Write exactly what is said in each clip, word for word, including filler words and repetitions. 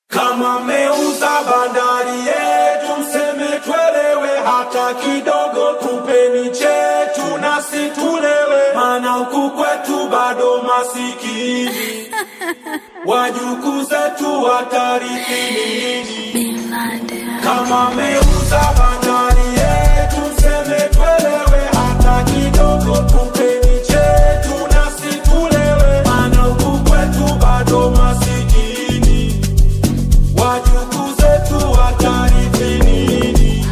Kama meuza bandari yetu mseme twelewe, hata kidogo tupeni chetu nasi tulewe, maana huku kwetu bado masikini, wajukuu zetu watarithi nini? Kama meuza bandari yetu mseme twelewe, hata kidogo tupeni chetu nasi tulewe, maana huku kwetu bado masikini, wajukuu zetu watarithi nini?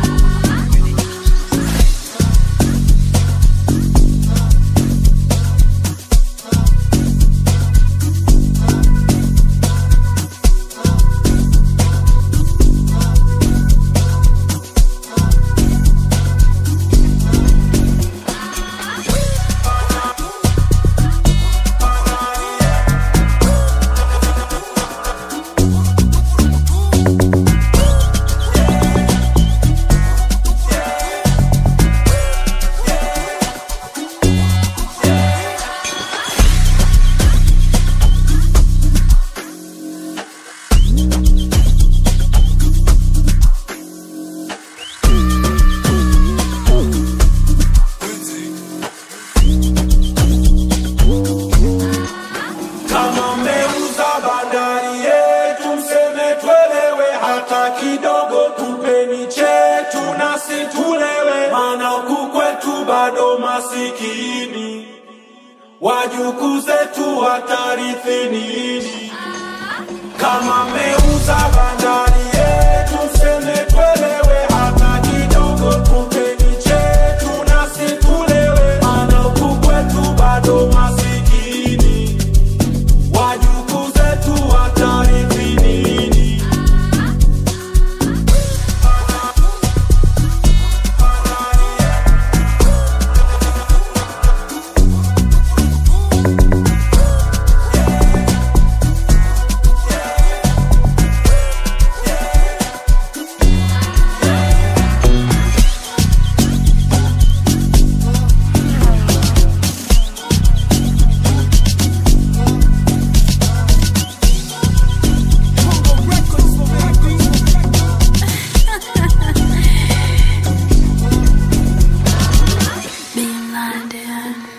Kidogo tupeni chetu nasi tulewe, maana huku kwetu bado masikini, wajukuu zetu watarithi nini? Kama meuza bandari yetu mseme twelewe, hata kidogo tupeni chetu nasi tulewe, maana huku kwetu bado masikini, wajukuu zetu watarithi nini? Being blinded.